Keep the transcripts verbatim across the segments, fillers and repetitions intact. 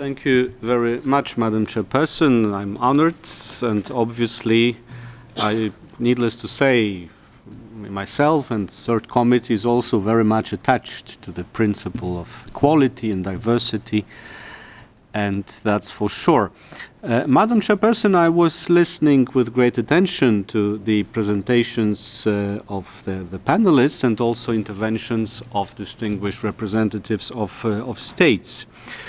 Thank you very much, Madam Chairperson. I'm honored, and obviously, I, needless to say, myself and third committee is also very much attached to the principle of equality and diversity, and that's for sure. Uh, Madam Chairperson, I was listening with great attention to the presentations uh, of the, the panelists and also interventions of distinguished representatives of, uh, of states.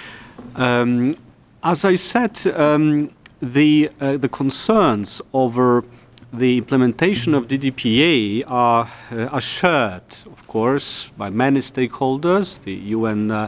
Um, as I said, um, the, uh, the concerns over the implementation of D D P A are, uh, are shared, of course, by many stakeholders, the U N uh,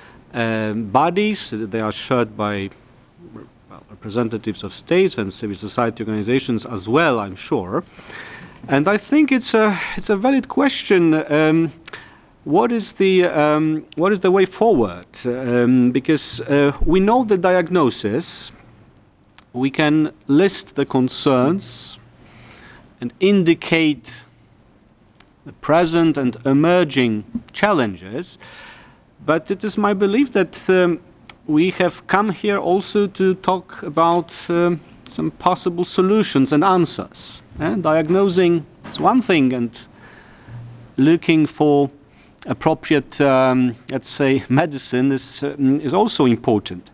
um, bodies. They are shared by well, representatives of states and civil society organizations as well, I'm sure. And I think it's a, it's a valid question. Um, What is the um, what is the way forward? Um, because uh, we know the diagnosis, we can list the concerns and indicate the present and emerging challenges, but it is my belief that um, we have come here also to talk about um, some possible solutions and answers. Eh? Diagnosing is one thing, and looking for appropriate, um, let's say, medicine is, um, is also important.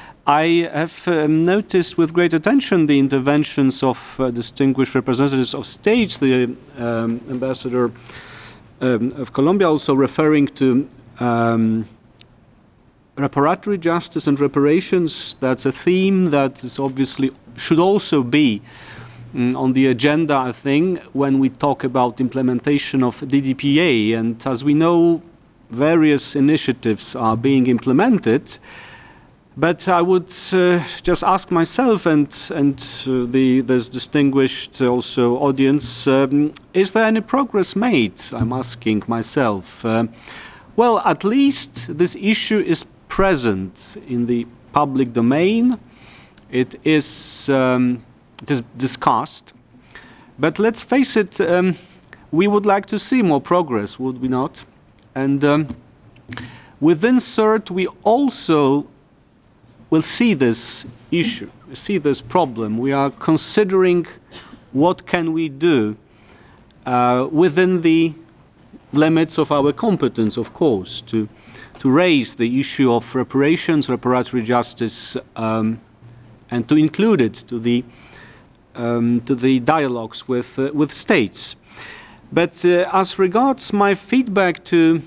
I have um, noticed with great attention the interventions of uh, distinguished representatives of states, the um, ambassador um, of Colombia also referring to um, reparatory justice and reparations. That's a theme that is obviously should also be on the agenda, I think, when we talk about implementation of D D P A. And as we know, various initiatives are being implemented. But I would uh, just ask myself and, and uh, the, this distinguished also audience, um, is there any progress made? I'm asking myself. Uh, well, at least this issue is present in the public domain. It is um, It is discussed, but let's face it, um, we would like to see more progress, would we not? And um, within CERT, we also will see this issue, see this problem. We are considering what can we do uh, within the limits of our competence, of course, to, to raise the issue of reparations, reparatory justice, um, and to include it to the Um, to the dialogues with, uh, with states. But uh, as regards my feedback to uh,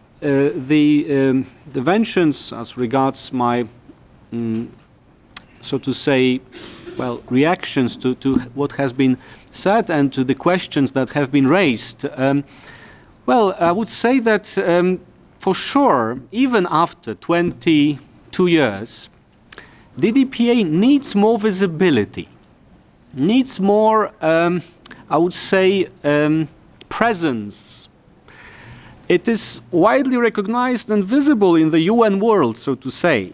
the um, interventions, as regards my, um, so to say, well, reactions to, to what has been said and to the questions that have been raised, um, well, I would say that um, for sure, even after twenty-two years, D D P A needs more visibility. Needs more, um, I would say, um, presence. It is widely recognized and visible in the U N world, so to say,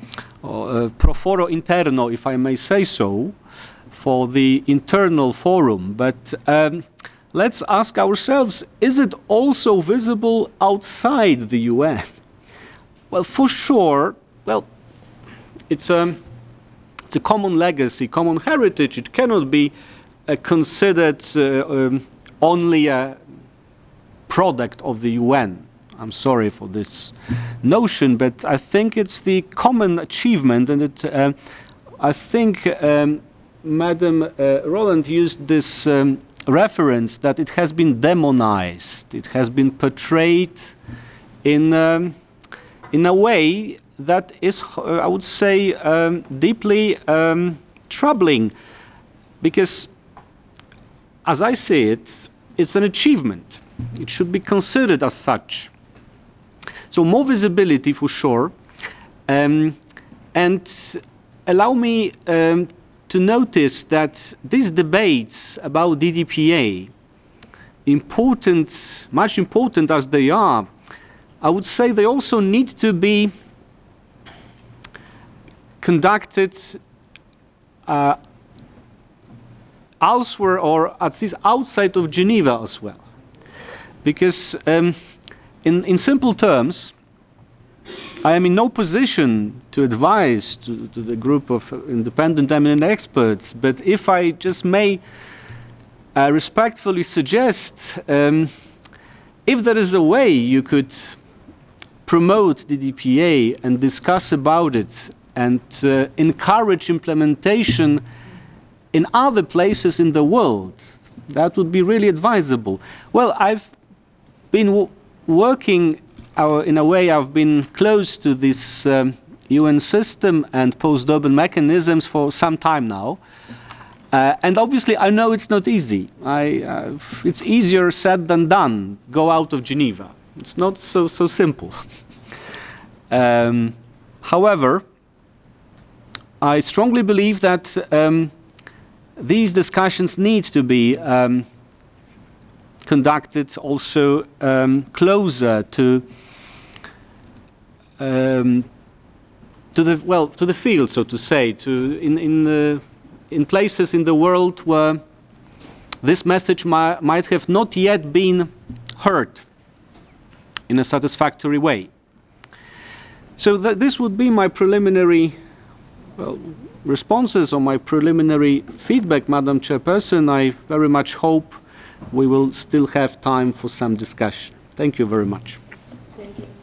uh, pro foro interno, if I may say so, for the internal forum. But um, let's ask ourselves, is it also visible outside the U N? Well, for sure, well, it's a... Um, It's a common legacy, common heritage. It cannot be uh, considered uh, um, only a product of the U N. I'm sorry for this notion, but I think it's the common achievement, and it, uh, I think um, Madam uh, Roland used this um, reference that it has been demonized. It has been portrayed in, um, in a way that is, uh, I would say, um, deeply um, troubling, because, as I see it, it's an achievement. It should be considered as such. So more visibility for sure, um, and allow me um, to notice that these debates about D D P A, important, much important as they are, I would say they also need to be conducted uh, elsewhere, or at least outside of Geneva as well. Because um, in, in simple terms, I am in no position to advise to, to the group of independent eminent experts, but if I just may uh, respectfully suggest, um, if there is a way you could promote the D P A and discuss about it and uh, encourage implementation in other places in the world, that would be really advisable. Well, I've been w working uh, in a way, I've been close to this um, U N system and post-Durban mechanisms for some time now. Uh, and obviously, I know it's not easy. I, uh, it's easier said than done. Go out of Geneva. It's not so, so simple. um, however, I strongly believe that um, these discussions need to be um, conducted also um, closer to um, to the well to the field, so to say, to in in uh, in places in the world where this message mi might have not yet been heard in a satisfactory way. So th this would be my preliminary well, responses or my preliminary feedback, Madam Chairperson. I very much hope we will still have time for some discussion. Thank you very much. Thank you.